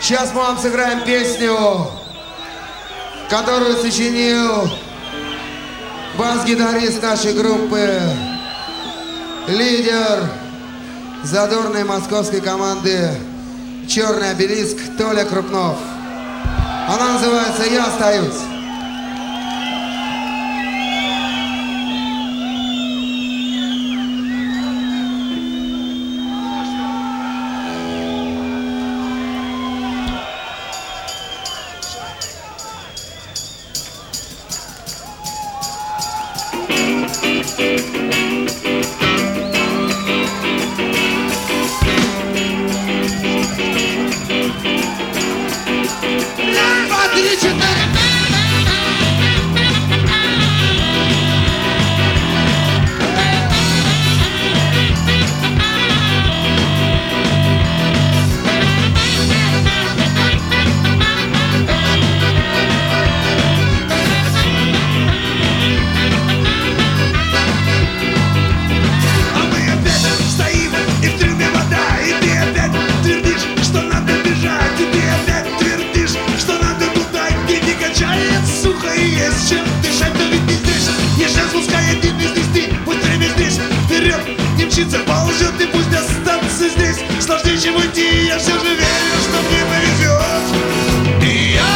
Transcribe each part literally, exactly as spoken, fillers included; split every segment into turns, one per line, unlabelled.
Сейчас мы вам сыграем песню, которую сочинил бас-гитарист нашей группы, лидер задорной московской команды «Черный обелиск» Толя Крупнов. Она называется «Я остаюсь».
Ползет и пусть останется здесь. Сложнее, чем уйти, я все же верю, что мне повезет. И я,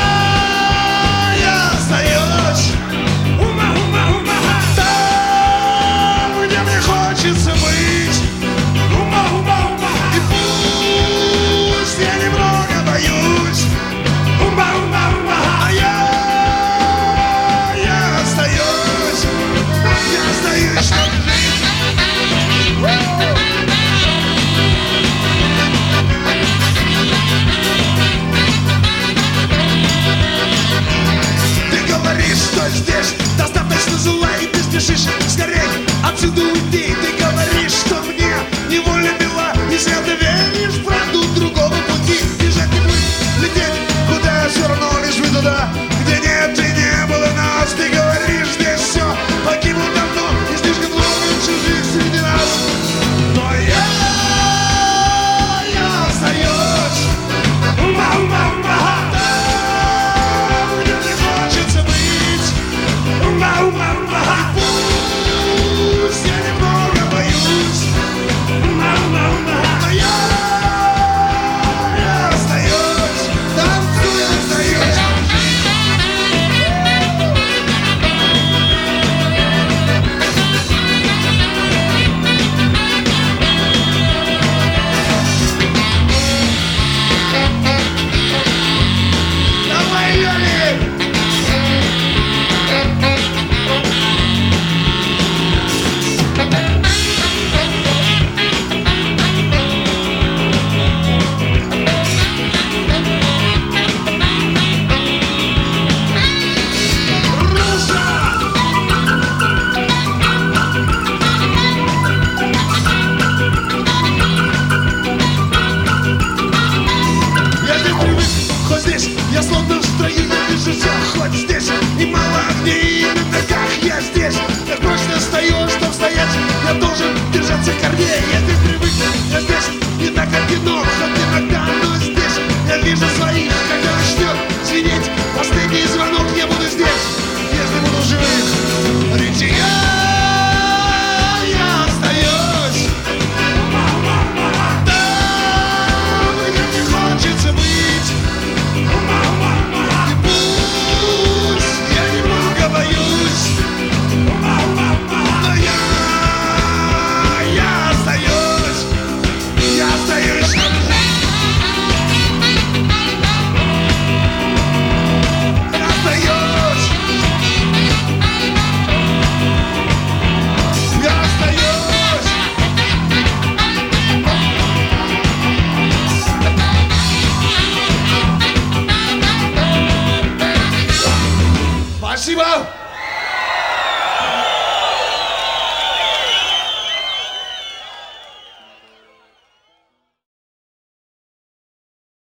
я остаюсь ума, ума, ума, там, где мне хочется быть. Ума, ума, ума. И пусть я немного боюсь. Ума, ума, ума. А я, я остаюсь, я остаюсь, чтобы жить. Ты говоришь, что здесь достаточно зла, и ты спешишь скорей отсюда уйти. Ты говоришь, что мне неволя мила, если ты веришь в правду другого пути. Бежать не будет, лететь куда, все равно лишь вы туда, где нет и не было нас. Ты говоришь, здесь все погибло давно, и слишком много чужих среди нас. Но я, я остаюсь ума, ума, ума, там, где мне хочется быть. Ума, ума, ума. Пусть я немного боюсь. Ума, ума, ума. Но я, я остаюсь там, где я остаюсь. Давай, Юрий! Я здесь привык, хоть здесь я словно в строю, я вижу все, хоть здесь и мало огней, и на ногах я здесь. Так прочно стою, чтоб стоять, я должен держаться корней. Я здесь привык, я здесь не так одинок, хоть иногда, но здесь я вижу своих, когда начнет звенеть последний звонок, я буду здесь, если буду живых. Ведь я, я остаюсь там, где мне хочется быть. И пусть я немного боюсь, но я, я остаюсь, я остаюсь, чтобы жить. Я остаюсь, я остаюсь. Спасибо!